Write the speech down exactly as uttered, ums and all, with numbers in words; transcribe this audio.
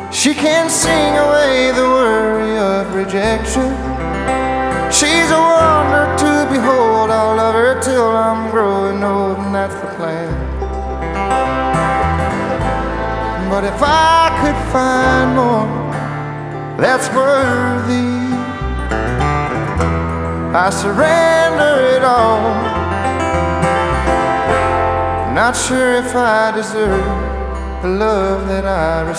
She can sing away the worry of rejection. She's a wonder to behold. I'll love her till I'm growing old, and that's the plan. But if I could find more that's worthy, I surrender it all. Not sure if I deserve the love that I received.